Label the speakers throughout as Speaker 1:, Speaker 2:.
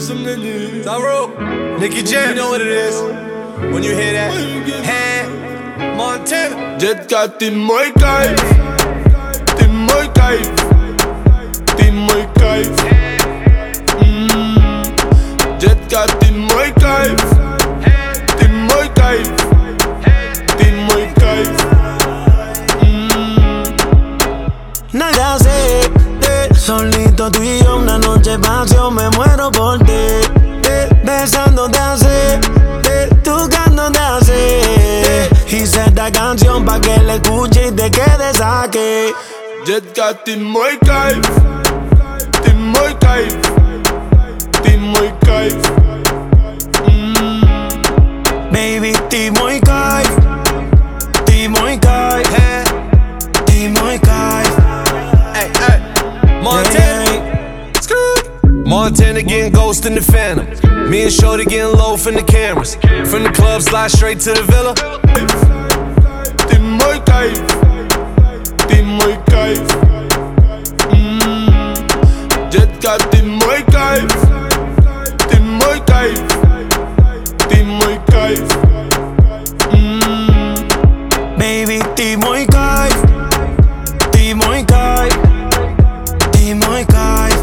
Speaker 1: Tyro, Nicky Jam, you know what it is. When you hear that, hand, Montana.
Speaker 2: Jet got die mooi kijf, die mooi kijf, die mooi kijf. Jet got die mooi kijf, die mooi kijf, die mooi kijf.
Speaker 3: Nada sé, solito tú y yo una noche pasión, me muero por ti, besándote así, tocándote así. Hice esta canción pa' que la escuches y te quedes aquí.
Speaker 2: Jet got die mooi kijf, die mooi kijf, die mooi kijf.
Speaker 3: Baby, die mooi kijf, die mooi kijf, die mooi kijf.
Speaker 1: Hey, hey, Montana. Montana getting ghost in the phantom. Me and Shorty getting low from the cameras. From the club, slide straight to the villa.
Speaker 2: Die mooi kijf, die mooi kijf. Jet got die mooi kijf, die mooi kijf, die mooi kijf.
Speaker 3: Baby, die mooi kijf, die mooi kijf, die mooi kijf.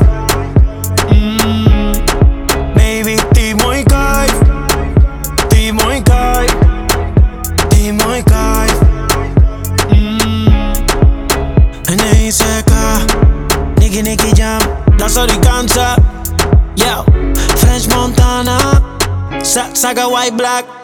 Speaker 3: Baby, die mooi kijf, die mooi kijf, die mooi kijf. N.I.C.K, Nicky Jam, La Soricanza, yo, French Montana, Saga White Black.